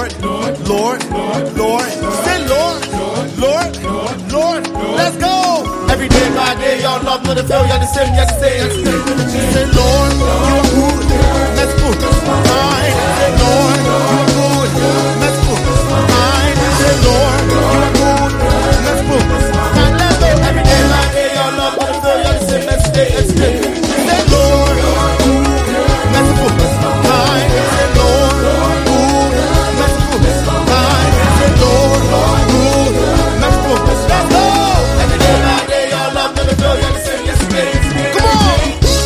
Lord, Lord, Lord. Say Lord, Lord, Lord. Let's go. Every day by day, y'all love me to feel you the same. Yes, say. Say Lord, you are good. Let's put mine. Say Lord, you are good. Let's put mine. Say Lord, you are good. Let's put mine. Let's go. Every day by day, y'all love me to feel you the same. Let's stay. Say Lord, let's put mine. Say Lord, let's put mine. Say Lord, let's put. Let's go. Every day by day, y'all love me to feel you the same. Let's stay. Come on.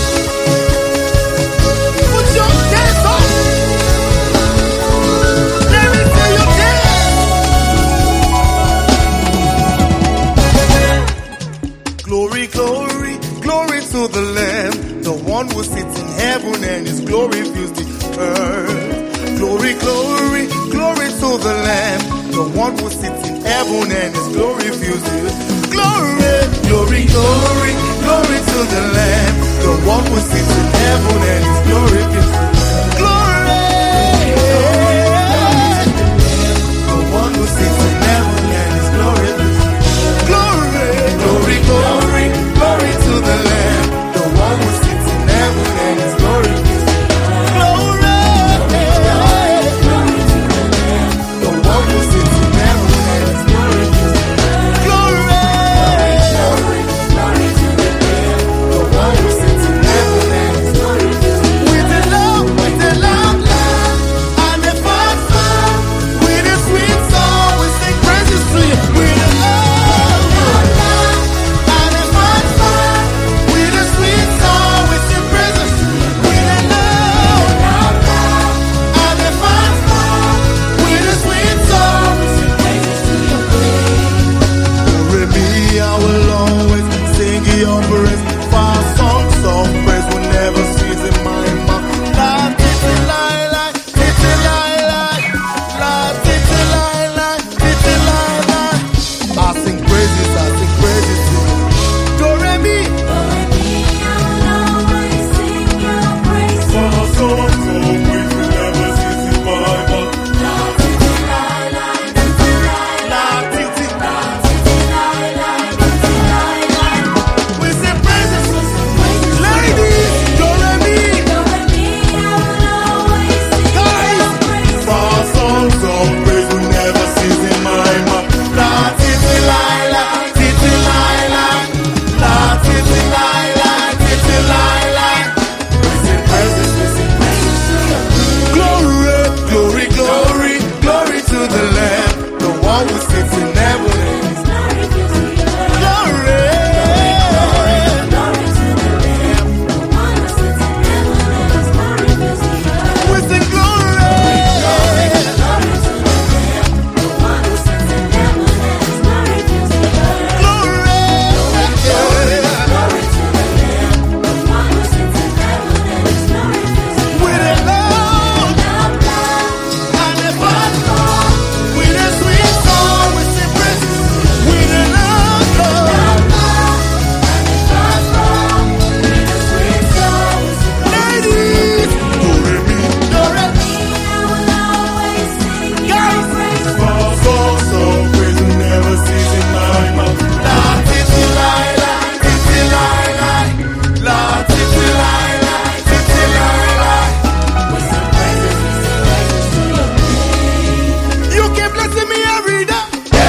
Put your dance on. Let me see you dance. Glory, glory, glory to the Lamb, the one who sits in heaven and his glory fills the earth. Glory, glory, glory to the Lamb, the one who sits in heaven and his glory fills the earth. Glory, glory, glory, glory to the Lamb, the one who sits in heaven and his glory fills the earth. Glory, the one who sits in heaven and his glory fills the earth. Glory, glory, glory, glory to the Lamb, the one who sits in heaven and his glory fills the earth. Glory, the one who sits in heaven and his glory fills the earth. Glory, the one who sits in heaven and his glory fills the earth. With the love, and the fire, with a sweet song, we sing praises to you. With the love, and the fire, with a sweet song, we sing praises. With the love, and the fire, with a sweet song, we sing praises to your name. For me, I will always sing your praise. For songs of praise will never cease in my mouth. La titi lai lai, titi lai lai, la titi lai lai, titi lai lai. I sing praises to you. Do re mi. For songs of praise will never cease in my mouth. La titi. We sing praises. Ladies, do re mi. Guys, for songs of praise will never cease in my mouth. La titi lai lai, titi lai lai, la titi lai lai, titi lai lai. We sing praises to your name. Glory, glory, glory, glory to the Lamb, the one who sits in heaven. Glory, we sing glory. You keep blessing me every day.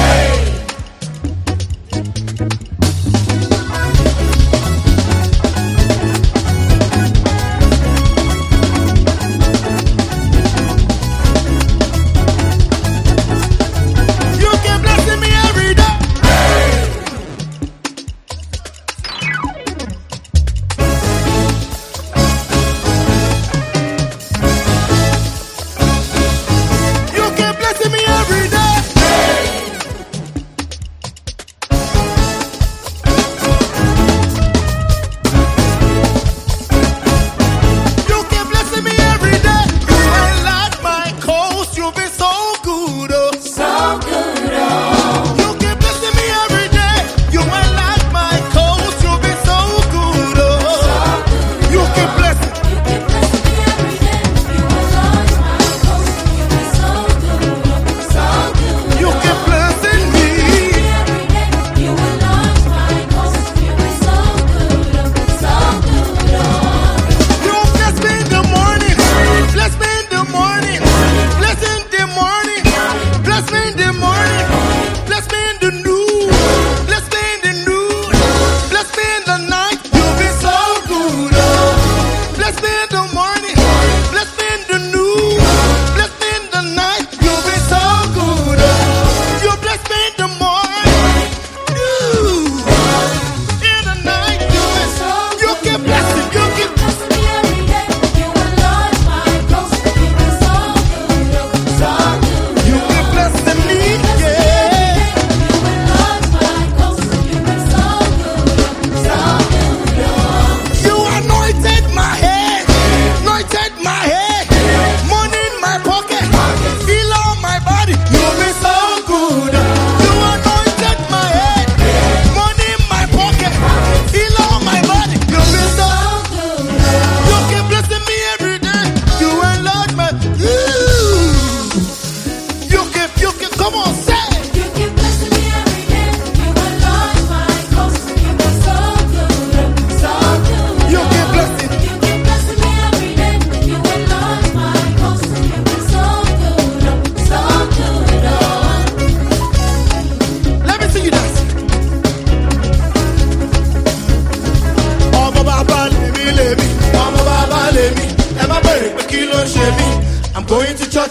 You keep blessing me every day. You keep blessing me every day. You keep blessing me every day. You ain't like my coast. You've been so good, oh. You keep blessing me every day. You ain't like my coast. You've been so good, oh. You keep blessing.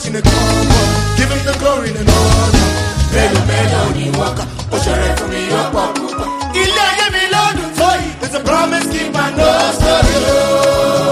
church in the comfort. Give him the glory and the honor. Melo, melo, ni waka. Oshare for me, up, up, up. Ilé ayé mi lọ́dún tó yìí. It's a promise, keep my nose story.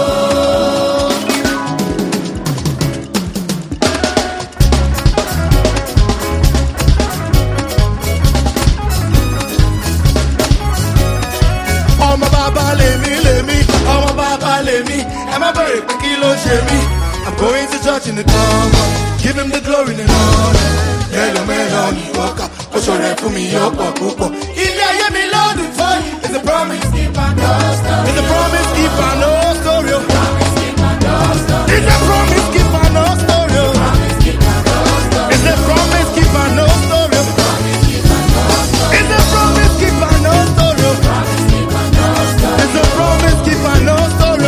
I'm going to church in the comfort. Give him the glory and the honor. Melo, melo, ni waka. Oshore for me, up, up, up. Ilé ayé mi lọ́dún tó yìí. It's a promise, keep my nose story. It's a promise, keep my nose story. It's a promise, keep my nose story. It's a promise, keep my nose story. It's a promise, keep my nose story. It's a promise, keep my nose story.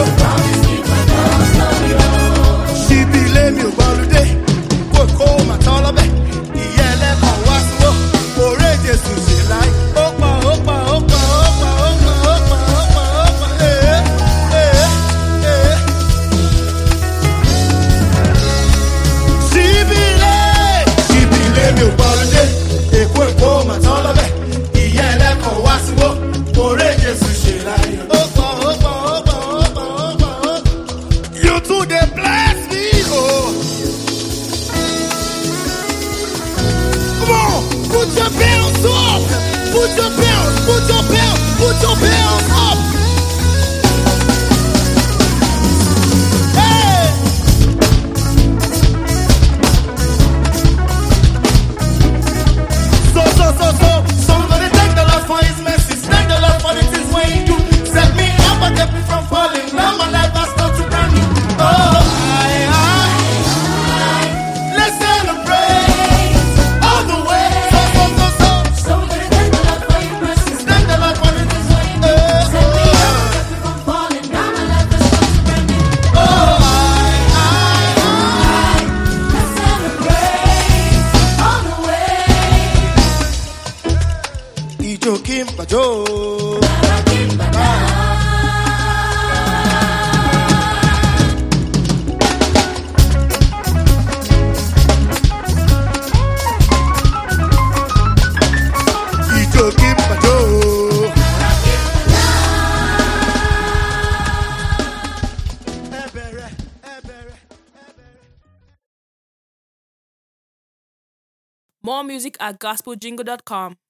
She be lame you holiday. Go home at all of it. Yeah, let her wash go. For it to see like opa, opa, opa, opa, opa, opa, opa, opa, She be lame you holiday. Go home at all of it. Yeah, let her wash go. For it to see like opa, opa, opa, opa, opa, opa. You too, they bless me, oh. Come on, put your bills up. Put your bills, put your bills, put your bills up. Hey. So I'm gonna thank the Lord for his mercy. Thank the Lord for the things when he do. Set me up and kept me from falling. Now my life has come to brand new. Oh, let's celebrate all the way. So we're gonna thank the Lord for your mercy. Thank the Lord for the things when he do. Set me up and kept me from falling. Now my life has come to brand new. Oh, let's celebrate all the way. Ijo Kimba Joe. Ijo Kimba Joe. More music at gospeljingle.com.